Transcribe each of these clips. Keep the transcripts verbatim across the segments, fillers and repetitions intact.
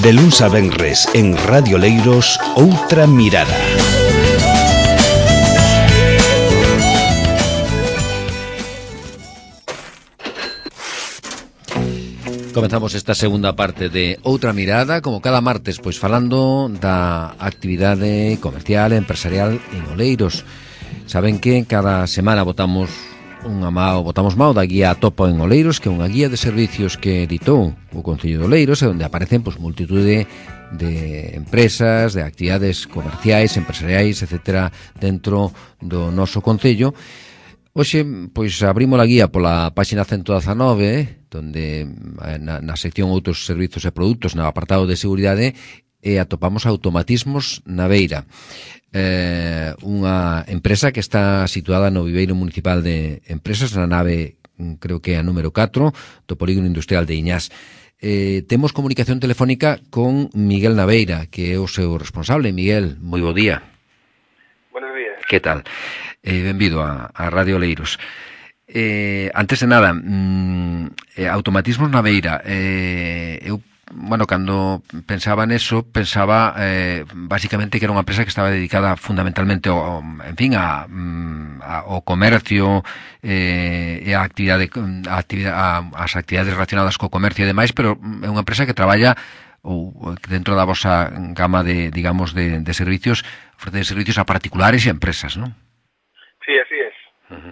De luns a venres en Radio Leiros, Outra Mirada. Comenzamos esta segunda parte de Outra Mirada, como cada martes, pois falando da actividade comercial e empresarial en Oleiros. Saben que cada semana votamos unha mao, votamos mao da guía Topo en Oleiros, que é unha guía de servicios que editou o Concello de Oleiros, e onde aparecen pois multitude de empresas, de actividades comerciais, empresariais, etcétera, dentro do noso Concello. Hoxe, pois, abrimos a guía pola páxina ciento dezanove, eh, donde na, na sección Outros Servizos e Produtos, no apartado de Seguridade, e atopamos Automatismos na Beira, eh, unha empresa que está situada no Viveiro Municipal de Empresas, na nave, creo que é a número catro, do Polígono Industrial de Iñás. Eh, temos comunicación telefónica con Miguel Naveira, que é o seu responsable. Miguel, moi bo día. Buenos días. Que tal? Eh, benvido a, a Radio Oleiros. Eh, antes de nada, mm, eh, Automatismos na Beira. Eh, eu, bueno, cando pensaba neso, pensaba eh, basicamente que era unha empresa que estaba dedicada fundamentalmente ao, en fin, a, a, ao comercio eh, e a actividade, a actividade, a, as actividades relacionadas co comercio e demais, pero é unha empresa que traballa ou dentro da vosa gama de, digamos, de, de servicios, ofrece servicios a particulares e a empresas, non? Sí, así es. Uh-huh.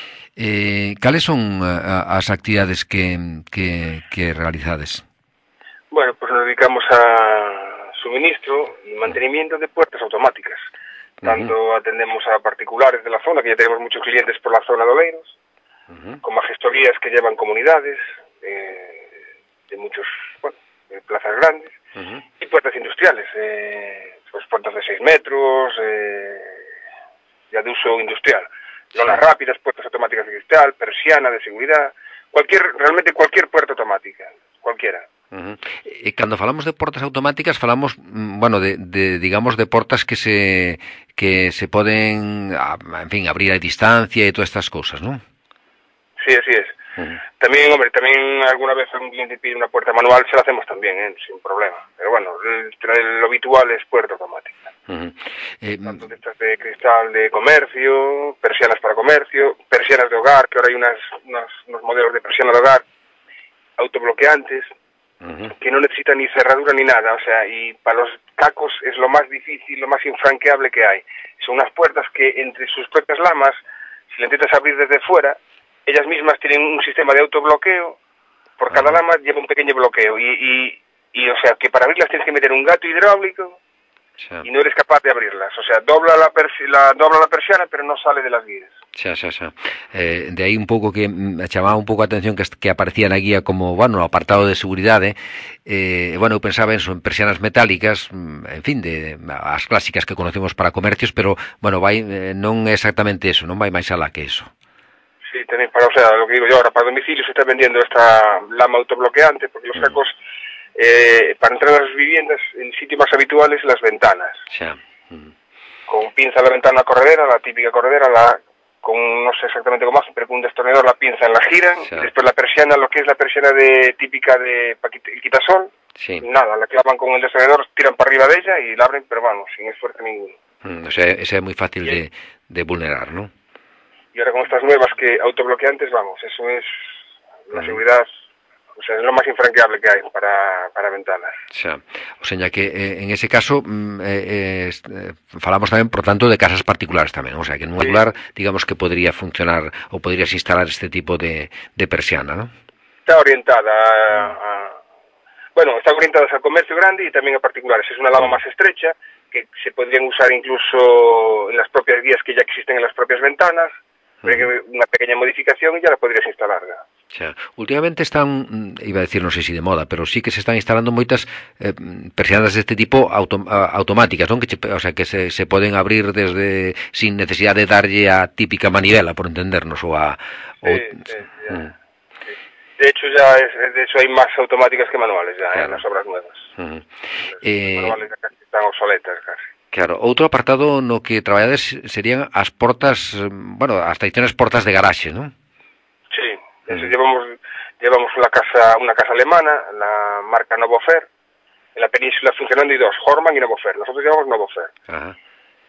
Eh, cales son uh, as actividades que, que, que realizades? Bueno, pues nos dedicamos a suministro y mantenimiento de puertas automáticas. Tanto uh-huh. atendemos a particulares de la zona, que ya tenemos muchos clientes por la zona de Oleiros, uh-huh. como a gestorías que llevan comunidades eh, de muchos, bueno, de plazas grandes, uh-huh. y puertas industriales, eh, pues puertas de seis metros, eh, ya de uso industrial. Lonas rápidas, puertas automáticas de cristal, persiana de seguridad, cualquier, realmente cualquier puerta automática, cualquiera. Uh-huh. E cando falamos de portas automáticas falamos, bueno, de, de digamos de portas que se que se poden, en fin, abrir a distancia e todas estas cousas, ¿non? Sí, así es. Uh-huh. También, hombre, también alguna vez un cliente pide una puerta manual, se la hacemos también, ¿eh? Sin problema. Pero bueno, el, el, lo habitual es puerta automática. Uh-huh. Eh, Tanto de estas de cristal de comercio, persianas para comercio, persianas de hogar, que ahora hay unas, unas, unos modelos de persiana de hogar, autobloqueantes, uh-huh. que no necesitan ni cerradura ni nada, o sea, y para los cacos es lo más difícil, lo más infranqueable que hay. Son unas puertas que entre sus propias lamas, si la intentas abrir desde fuera, ellas mismas tienen un sistema de autobloqueo, por cada uh-huh. lama lleva un pequeño bloqueo, y, y, y o sea, que para abrirlas tienes que meter un gato hidráulico, xa. Y no eres capaz de abrirlas, o sea, dobla la, persi la, dobla la persiana, pero no sale de las guías. Xa, xa, xa. Eh, de aí un pouco que me chamaba un pouco a atención que, que aparecía na guía como, bueno, no apartado de seguridade. Eh, bueno, eu pensaba en, en persianas metálicas, en fin, de, de as clásicas que conocemos para comercios, pero, bueno, vai, eh, non é exactamente eso, non vai máis alá que eso. Sí, tenéis para, o sea, lo que digo yo ahora, para domicilio se está vendiendo esta lama autobloqueante, porque los cacos, eh, para entrar a las viviendas, el sitio más habitual es las ventanas. Xa. Mm. Con pinza la ventana corredera, la típica corredera, la con no sé exactamente cómo hacen, pero con un destornillador la pinzan, la giran, sí. Y después la persiana, lo que es la persiana de típica de el quitasol, sí. Nada, la clavan con el destornillador, tiran para arriba de ella y la abren, pero vamos, sin esfuerzo ninguno. Mm, o sea, ese es muy fácil de, de vulnerar, ¿no? Y ahora con estas nuevas que autobloqueantes, vamos, eso es la mm. seguridad. O sea, es lo más infranqueable que hay para, para ventanas. Xa. O sea, que eh, en ese caso eh, eh, falamos tamén, por tanto, de casas particulares tamén. O sea, que en un sí. lugar, digamos, que podría funcionar ou podrías instalar este tipo de, de persiana, ¿no? Está orientada a, a... Bueno, está orientada al comercio grande y también a particulares. Es una lama más estrecha que se podrían usar incluso en las propias guías que ya existen en las propias ventanas. Pero uh-huh. una pequeña modificación y ya la podrías instalar. O sea, últimamente están, iba a decir, no sé si de moda, pero sí que se están instalando moitas eh, persianas deste tipo auto, a, automáticas, non? Que, o sea, que se, se poden abrir desde sin necesidade de darlle a típica manivela, por entendernos, ou a... Sí, o, sí, ya. Mm. Sí. De hecho, ya es, de hecho hay más automáticas que manuales ya, claro. En las obras nuevas. Uh-huh. Las eh... manuales ya casi están obsoletas casi. Claro, outro apartado no que traballades serían as portas, bueno, as tradicionales portas de garaxe, ¿non? Sí, eso, mm. llevamos llevamos una casa una casa alemana, la marca Novofer, en la península funcionando hay dos, Horman y Novofer. Nosotros llamamos Novofer. Ajá.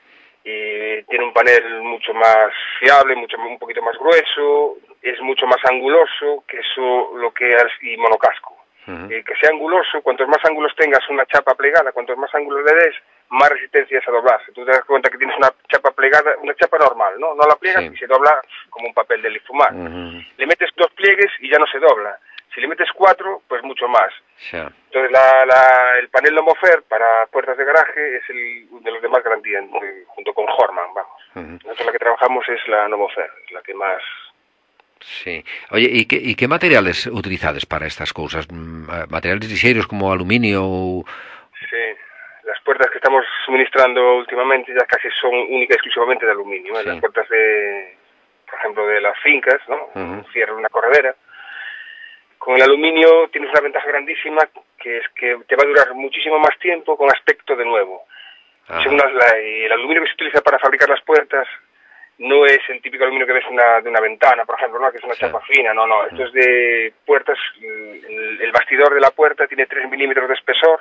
Y tiene un panel mucho más fiable, mucho un poquito más grueso, es mucho más anguloso, que eso lo que es, y monocasco. Uh-huh. Y que sea anguloso, cuantos más ángulos tengas una chapa plegada, cuantos más ángulos le des, más resistencia es a doblarse. Tú te das cuenta que tienes una chapa plegada, una chapa normal, ¿no? No la pliegas sí. y se dobla como un papel de lifumar. Uh-huh. Le metes dos pliegues y ya no se dobla. Si le metes cuatro, pues mucho más. Sí. Entonces la, la, el panel Novofer para puertas de garaje es el de los de más garantía, junto con Horman, vamos. Uh-huh. Nosotros la que trabajamos es la Novofer, es la que más... Sí. Oye, ¿y qué, y qué materiales utilizades para estas cosas? ¿Materiales liseiros como aluminio? O... Sí, las puertas que estamos suministrando últimamente ya casi son única y exclusivamente de aluminio. ¿eh? Sí. Las puertas de, por ejemplo, de las fincas, ¿no? Uh-huh. Un cierre, una corredera. Con el aluminio tienes una ventaja grandísima, que es que te va a durar muchísimo más tiempo con aspecto de nuevo. Según la, la, el aluminio que se utiliza para fabricar las puertas no es el típico aluminio que ves una, de una ventana, por ejemplo, ¿no? Que es una sí. chapa fina, no, no. Esto es de puertas, el, el bastidor de la puerta tiene tres milímetros de espesor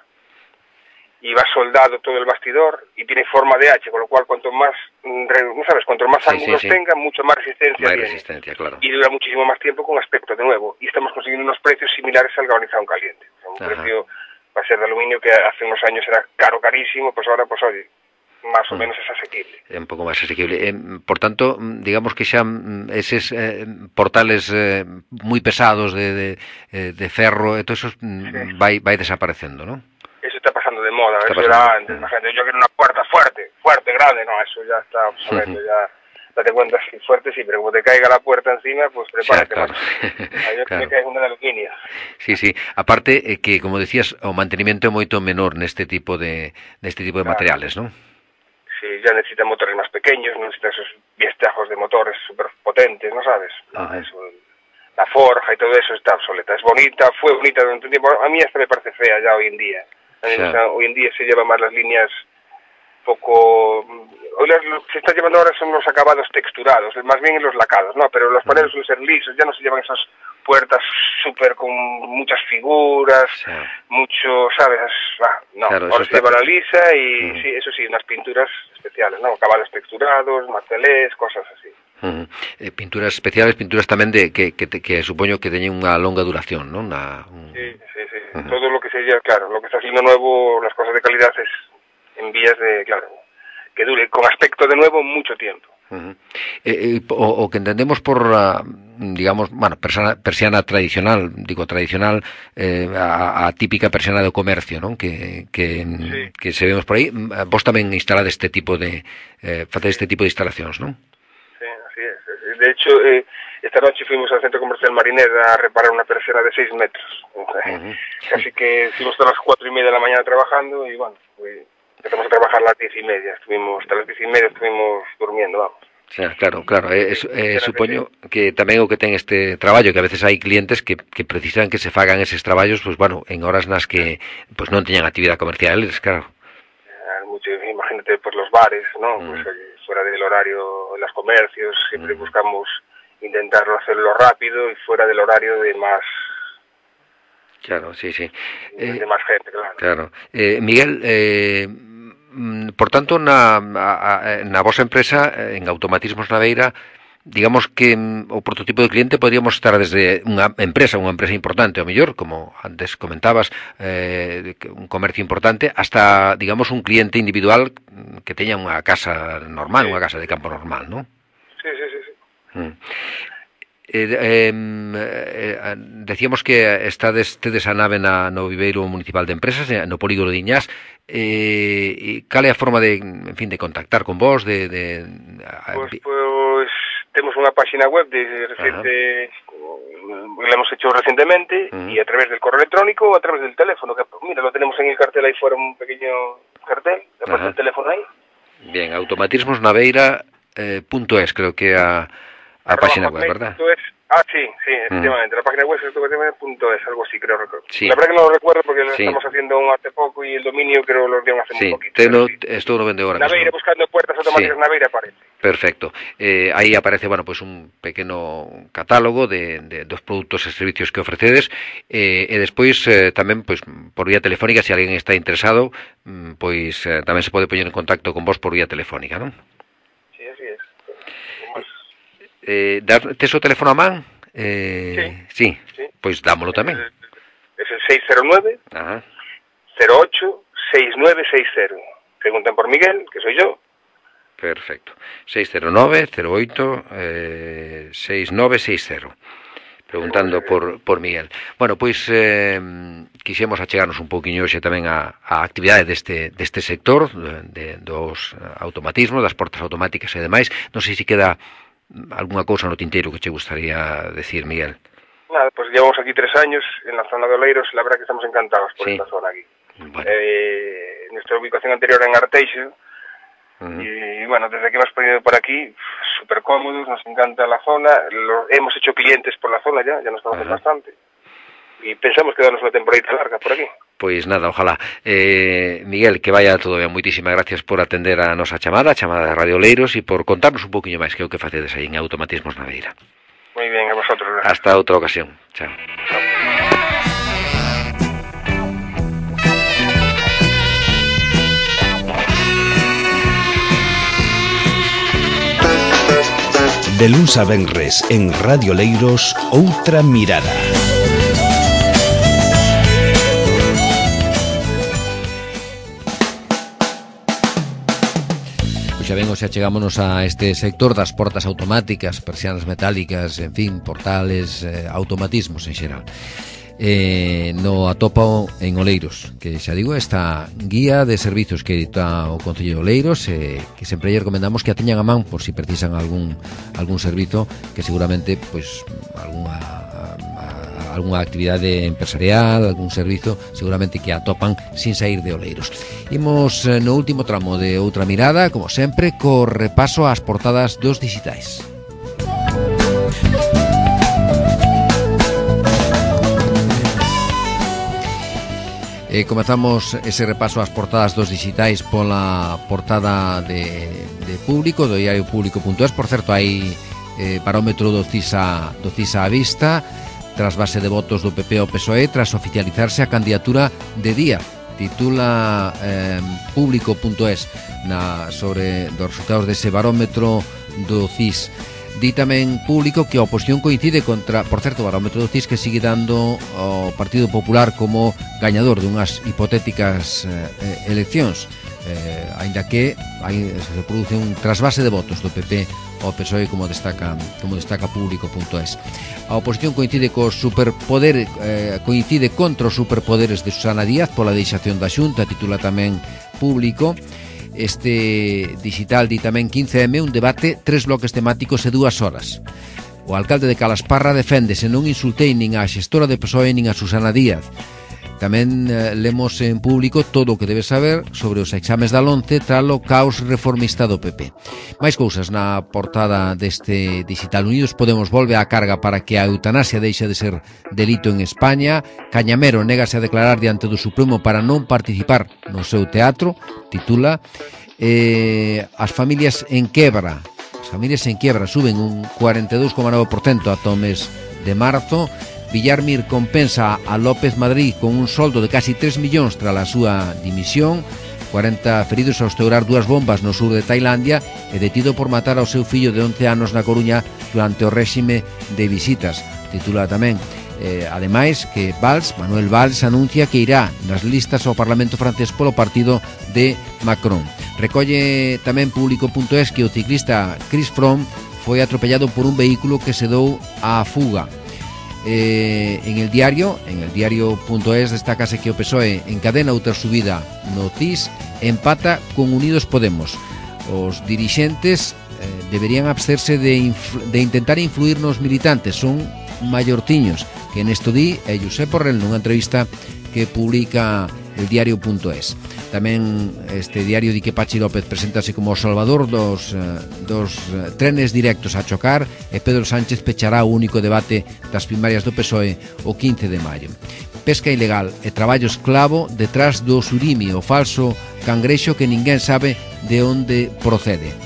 y va soldado todo el bastidor y tiene forma de H, con lo cual cuanto más, no sabes, cuanto más sí, ángulos sí, sí. tenga, mucho más resistencia más tiene. Resistencia, claro. Y dura muchísimo más tiempo con aspecto de nuevo. Y estamos consiguiendo unos precios similares al galvanizado en caliente. O sea, un Ajá. precio va a ser de aluminio que hace unos años era caro, carísimo, pues ahora, pues oye, más o mm. menos es asequible. Un pouco máis asequible. Eh, por tanto, digamos que xa eses eh, portales eh, moi pesados de, de, de ferro, e todo eso sí. vai, vai desaparecendo, ¿no? Eso está pasando de moda, está eso pasando. Era antes, la gente, yo quiero una puerta fuerte, fuerte, grande, no, eso ya está obsoleto, uh-huh. ya date cuenta si fuerte sí, pero como te caiga la puerta encima, pues prepárate. Sí, claro. Ahí claro. me cae una de aluminio. Sí, sí, aparte eh, que, como decías, o mantenimiento é moito menor neste tipo de neste tipo de claro. materiales, ¿no? Sí, ya necesita motores más pequeños, no necesita esos viestajos de motores súper potentes, ¿no sabes? Uh-huh. Eso, la forja y todo eso está obsoleta. Es bonita, fue bonita durante un tiempo. A mí hasta me parece fea ya hoy en día. Sí. O sea, hoy en día se llevan más las líneas poco... Hoy las, lo que se está llevando ahora son los acabados texturados, más bien en los lacados, ¿no? Pero los paneles suelen ser lisos, ya no se llevan esas puertas súper con muchas figuras, sí. mucho, ¿sabes? Ah, no, claro, ahora se lleva la lisa y uh-huh. sí, eso sí, unas pinturas especiales, ¿no? Acabados texturados, martelés, cosas así. Uh-huh. Eh, pinturas especiales, pinturas tamén de que, que, que supoño que teñen unha longa duración, ¿no? Una, un... Sí, sí, sí. Uh-huh. Todo lo que sería, claro, lo que está haciendo nuevo, las cosas de calidad es en vías de, claro, que dure con aspecto de nuevo mucho tiempo. Uh-huh. eh, eh, o, o que entendemos por, uh, digamos, bueno, persona, persiana tradicional, digo tradicional, eh, a, a típica persiana de comercio, ¿no? Que, que, sí. que se vemos por aí. Vos tamén instalade este tipo de, eh, facer este tipo de instalacións, ¿no? Sí, así es. De hecho, eh, esta noche fuimos al centro comercial Mariner a reparar una persiana de seis metros. Uh-huh. Así que estuvimos hasta las cuatro y media de la mañana trabajando y bueno, pues, empezamos a trabajar a las diez y media, estuvimos hasta las diez y media estuvimos durmiendo, vamos. Sí, claro, claro, eh, eh, supoño que tamén o que ten este traballo, que a veces hai clientes que, que precisan que se fagan eses traballos, pues bueno, en horas nas que pues non teñan actividade comercial, claro. Eh, mucho, imagínate, pues los bares, ¿no? Mm. Pues eh, fuera del horario en los comercios, siempre mm. buscamos intentarlo hacerlo rápido y fuera del horario de más... Claro, sí, sí. De eh, más gente, claro. Claro. Eh, Miguel, eh, por tanto, na, a, na vosa empresa, en Automatismos Naveira, digamos que o prototipo de cliente podríamos estar desde unha empresa, unha empresa importante, o mellor, como antes comentabas, eh, un comercio importante, hasta, digamos, un cliente individual que teña unha casa normal, sí. unha casa de campo normal, ¿no? Sí, sí, sí. sí. Mm. Eh, eh, eh, decíamos que estades tedes a nave na, no Viveiro Municipal de Empresas, no polígono de Iñás. Eh, cal é a forma de, en fin, de contactar con vos? De, de, pues, pues temos unha página web de reciente, la hemos hecho recientemente, uh-huh. y a través del correo electrónico o a través del teléfono, que mira, lo tenemos en el cartel ahí fuera, un pequeño cartel, después uh-huh. del teléfono ahí. Bien, automatismosnaveira punto es, creo que a a página web, ¿verdad? Es, ah, sí, sí, efectivamente. Mm. La página web es automatismos punto es, algo así, creo. Sí. La verdad que no lo recuerdo porque lo sí. estamos haciendo un hace poco y el dominio creo lo dieron hace sí. muy poquito. Te no, sí, esto no vende ahora Naveira, mismo. Buscando puertas automáticas, sí. Naveira aparece. Perfecto. Eh, aí aparece, bueno, pois un pequeno catálogo de, de dos produtos e servicios que ofrecedes, eh, e despois eh, tamén, pois, por vía telefónica, se alguén está interesado, pois eh, tamén se pode poñer en contacto con vos por vía telefónica, non? Sí, así es. Pues... Eh, tes o teléfono a man? Eh, sí. sí. Sí. Pois dámolo tamén. Es el seis cero nueve, Ajá. cero ocho, seis nueve seis cero. Pregunten por Miguel, que soy yo. Perfecto. seis cero nove, cero oito, eh, seis nove seis cero. Preguntando por, por Miguel. Bueno, pois eh, quixemos achegarnos un pouquiño hoxe tamén a, a actividade deste, deste sector de, dos automatismos, das portas automáticas e demais. Non sei se queda algunha cousa no tinteiro que che gustaría decir, Miguel. Nada, pues llevamos aquí tres años en la zona de Oleiros, la verdad que estamos encantados por sí. esta zona aquí. Bueno. Eh, nuestra ubicación anterior en Arteixo. Uh-huh. Y bueno, desde que hemos venido por aquí, súper cómodos, nos encanta la zona, lo, hemos hecho clientes por la zona ya, ya nos conocen uh-huh. bastante, y pensamos quedarnos una temporadita larga por aquí. Pois nada, ojalá. Eh, Miguel, que vaya todo ben, moitísimas gracias por atender a nosa chamada, a chamada de Radio Oleiros, e por contarnos un poquinho máis que é o que facedes aí en Automatismos na Beira. Moi ben, a vosotros. Gracias. Hasta outra ocasión. Chao. Chao. De luns a venres en Radio Oleiros, Outra Mirada. Pois xa ben, xa chegámonos a este sector das portas automáticas, persianas metálicas, en fin, portales, eh, automatismos en xeral. Eh, no atopa en Oleiros, que xa digo, esta guía de servizos que edita o Concello de Oleiros, eh, que sempre lle recomendamos que a teñan a man por si precisan algún algún servizo, que seguramente pois algunha algunha actividade empresarial, algún servizo, seguramente que atopan sin sair de Oleiros. Imos eh, no último tramo de Outra Mirada, como sempre, co repaso ás portadas dos digitais. Eh, comezamos ese repaso ás portadas dos digitais pola portada de, de Público, do diario público punto es. Por certo, hai eh, barómetro do CISA, do CISA á vista, tras base de votos do P P ao P S O E, tras oficializarse a candidatura de Díaz. Titula eh, público punto es na, sobre dos resultados dese barómetro do CIS. Di tamén Público que a oposición coincide contra, por certo, o barómetro do CIS que sigue dando ao Partido Popular como gañador de unhas hipotéticas eh, eleccións, eh, aínda que hai, se produce un trasvase de votos do P P ao P S O E, como destaca como destaca Público punto es. A oposición coincide co superpoder eh, coincide contra os superpoderes de Susana Díaz pola deixación da Xunta, titula tamén Público. Este digital di tamén quince eme, un debate, tres bloques temáticos e dúas horas. O alcalde de Calasparra deféndese, non insultei nin a xestora de P S O E nin a Susana Díaz. Tamén eh, lemos en Público todo o que debe saber sobre os exames da LOMCE tralo caos reformista do P P. Máis cousas na portada deste digital. Unidos Podemos volve á carga para que a eutanasia deixe de ser delito en España. Cañamero négase a declarar diante do Supremo para non participar no seu teatro, titula. Eh, as familias en quebra as familias en quebra suben un cuarenta e dous coma nove por cento ata o mes de marzo. Villarmir compensa a López Madrid con un soldo de casi tres millóns tras a súa dimisión. cuarenta feridos ao estourar dúas bombas no sur de Tailandia e detido por matar ao seu fillo de once anos na Coruña durante o réxime de visitas. Titula tamén eh, ademais que Valls, Manuel Valls anuncia que irá nas listas ao Parlamento francés polo partido de Macron. Recolle tamén Público punto es que o ciclista Chris Froome foi atropellado por un vehículo que se dou á fuga. Eh, en el diario, en el diario punto es destacase que o P S O E encadena outra subida no CIS, empata con Unidos Podemos. Os dirixentes eh, deberían absterse de, de intentar influir nos militantes, son maiortiños, que nesto di é Josep Borrell nunha entrevista que publica el diario punto es. Tamén este diario di que Pachi López presentase como o salvador dos, dos trenes directos a chocar e Pedro Sánchez pechará o único debate das primarias do P S O E o quince de maio. Pesca ilegal e traballo esclavo detrás do surimi, o falso cangrexo que ninguén sabe de onde procede.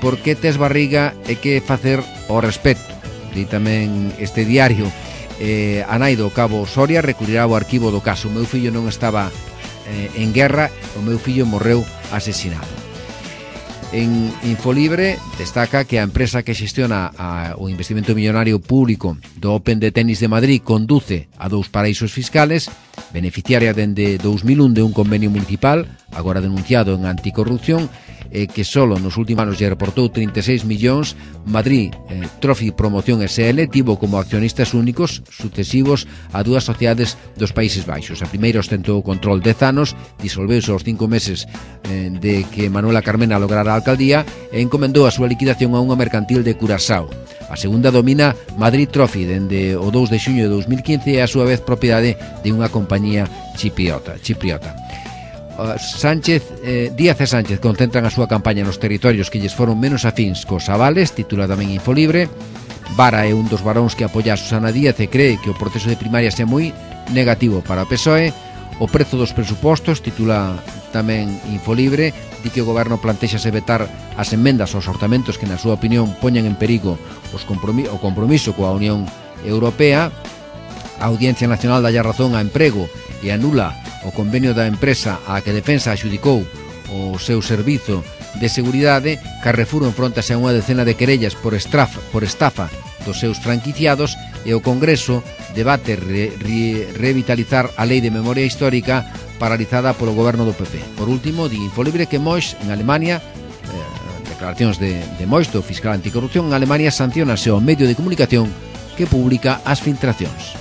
por que tes barriga e que facer ao respecto. Di tamén este diario, eh, a nai do cabo Soria recurrirá ao arquivo do caso. O meu fillo non estaba eh, en guerra, o meu fillo morreu asesinado. En Infolibre destaca que a empresa que xestiona a, o investimento millonario público do Open de Tenis de Madrid conduce a dous paraísos fiscales, beneficiaria dende dous mil un de un convenio municipal, agora denunciado en anticorrupción, eh, que solo nos últimos anos lle reportou trinta e seis millóns. Madrid eh, Trophy Promoción S L tivo como accionistas únicos sucesivos a dúas sociedades dos Países Baixos. A primeira ostentou o control dez anos, disolveuse aos cinco meses eh, de que Manuela Carmena lograra a alcaldía e encomendou a súa liquidación a unha mercantil de Curaçao. A segunda domina Madrid Trophy dende o dous de xuño de dous mil quince e a súa vez propiedade de unha compañía chipriota. chipriota. Sánchez, eh, Díaz e Sánchez concentran a súa campaña nos territorios que lles foron menos afíns cos avales, titula tamén Infolibre. Vara é un dos varóns que apoia a Susana Díaz e cree que o proceso de primaria é moi negativo para o P S O E. O prezo dos presupostos, titula tamén Infolibre, di que o goberno plantexase vetar as emendas aos orzamentos que na súa opinión poñen en perigo os compromis- o compromiso coa Unión Europea. A Audiencia Nacional dalle razón a Emprego e anula o convenio da empresa a que Defensa axudicou o seu servizo de seguridade. Carrefour enfrontase a unha decena de querellas por estafa, por estafa dos seus franquiciados e o Congreso debate re, re, revitalizar a Lei de Memoria Histórica paralizada polo goberno do P P. Por último, di Infolibre que Moix, en Alemania, eh, declaracións de, de Moix, do fiscal anticorrupción, en Alemania sancionase ao medio de comunicación que publica as filtracións.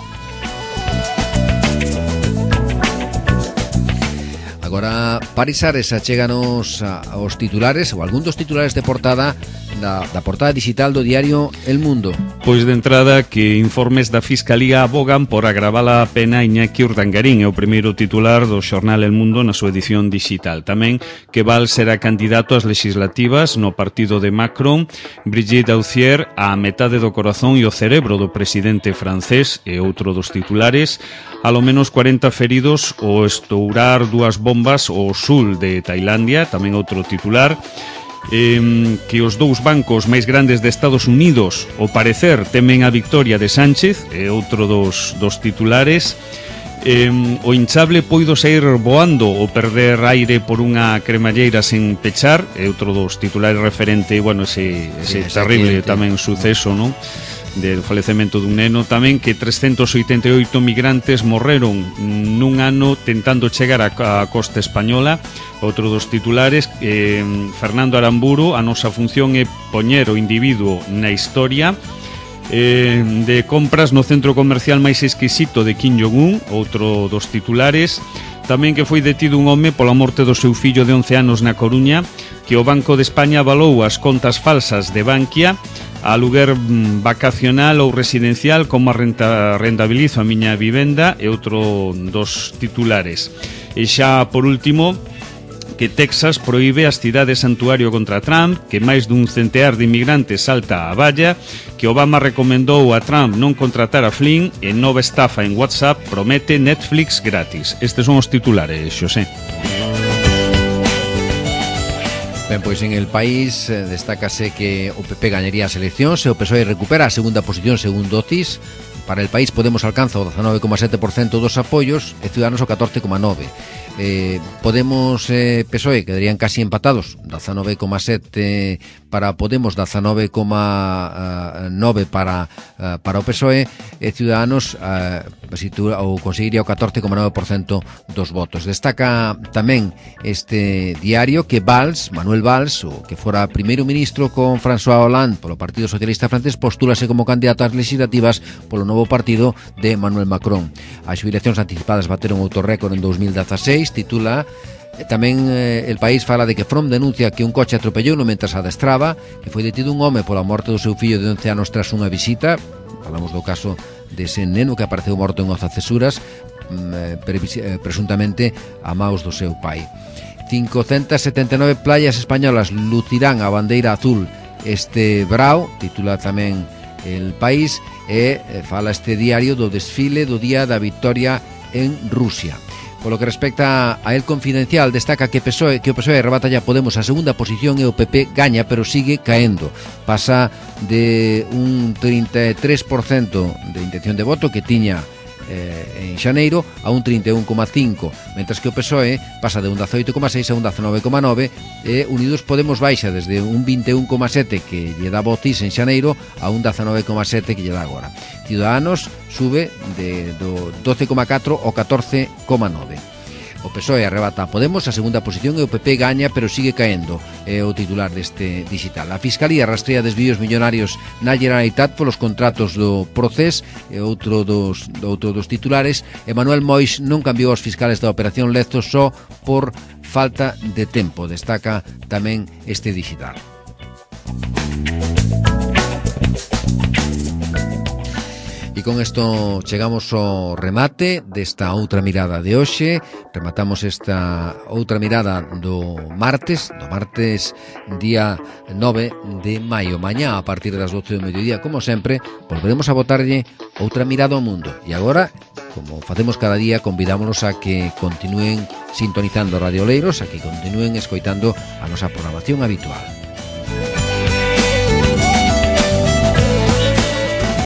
Agora, Parisares achéganos aos titulares, ou algún dos titulares de portada da, da portada digital do diario El Mundo. Pois de entrada que informes da Fiscalía abogan por agravar a pena a Iñaki Urdangarín, é o primeiro titular do xornal El Mundo na súa edición digital. Tamén que Valls será candidato ás legislativas no partido de Macron, Brigitte Aucier a metade do corazón e o cerebro do presidente francés, é outro dos titulares. Alo menos cuarenta feridos ao estourar dúas bombas ao sul de Tailandia, tamén outro titular. Eh, que os dous bancos máis grandes de Estados Unidos, ao parecer, temen a victoria de Sánchez, é outro dos, dos titulares. Eh, o hinchable poido sair voando ou perder aire por unha cremalleira sen pechar, é outro dos titulares referente, bueno, ese, ese sí, terrible tamén suceso, non? Del falecemento dun neno. Tamén que trescentos oitenta e oito migrantes morreron nun ano tentando chegar a, a costa española. Outro dos titulares, eh, Fernando Aramburu, a nosa función é poñer o individuo na historia. Eh, de compras no centro comercial máis exquisito de Kim Jong-un, outro dos titulares. Tamén que foi detido un home pola morte do seu fillo de once anos na Coruña, que o Banco de España avalou as contas falsas de Bankia, a lugar vacacional ou residencial, como a renta, rentabilizo a miña vivenda, e outro dos titulares. E xa, por último, que Texas proíbe as cidades santuario contra Trump, que máis dun centear de inmigrantes salta a valla, que Obama recomendou a Trump non contratar a Flynn e nova estafa en WhatsApp promete Netflix gratis. Estes son os titulares, Xosé. Ben, pois en El País eh, destácase que o P P gañaría as eleccións e o P S O E recupera a segunda posición segundo o C I S. Para El País Podemos alcanza o dezanove coma sete por cento dos apoios e Ciudadanos o catorce coma nove por cento. Eh, Podemos e eh, P S O E quedarían casi empatados, dezanove coma sete para Podemos, dezanove coma nove para uh, para o P S O E e Ciudadanos uh, situa, ou conseguiría o catorce coma nove por cento dos votos. Destaca tamén este diario que Valls, Manuel Valls, o que fora primeiro ministro con François Hollande polo Partido Socialista francés, postúlase como candidato ás legislativas polo novo partido de Emmanuel Macron. As xubilacións anticipadas bateron outro récord en dous mil dezaseis, titula. Tamén eh, El País fala de que From denuncia que un coche atropellou no mentras adestraba, que foi detido un home pola morte do seu fillo de once anos tras unha visita. Falamos do caso dese neno que apareceu morto en Oza Cesuras, eh, presuntamente a maus do seu pai. cincocentas setenta e nove playas españolas lucirán a bandeira azul este brao, titula tamén El País, e fala este diario do desfile do Día da Victoria en Rusia. Polo que respecta a El Confidencial, destaca que, PSOE, que o PSOE arrebata ya Podemos a segunda posición e o P P gaña, pero sigue caendo. Pasa de un trinta e tres por cento de intención de voto que tiña eh, en xaneiro a un trinta e un coma cinco, mentras que o PSOE pasa de un dezaoito coma seis a un dezanove coma nove e Unidos Podemos baixa desde un vinte e un coma sete que lle dá votis en xaneiro a un dezanove coma sete que lle dá agora. Ciudadanos sube de do doce coma catro ao catorce coma nove. O PSOE arrebata a Podemos a segunda posición e o P P gaña, pero sigue caendo, é o titular deste digital. A Fiscalía rastrea desvíos millonarios na Generalitat polos contratos do Procés, e outro dos, outro dos titulares. Emanuel Moix non cambiou os fiscales da Operación Lezo só por falta de tempo, destaca tamén este digital. E con isto chegamos ao remate desta outra mirada de hoxe. Rematamos esta outra mirada do martes, do martes día nove de maio. Mañá, a partir das doce do mediodía, como sempre, volveremos a botarlle outra mirada ao mundo. E agora, como facemos cada día, convidámonos a que continúen sintonizando Radio Oleiros, a que continúen escoitando a nosa programación habitual.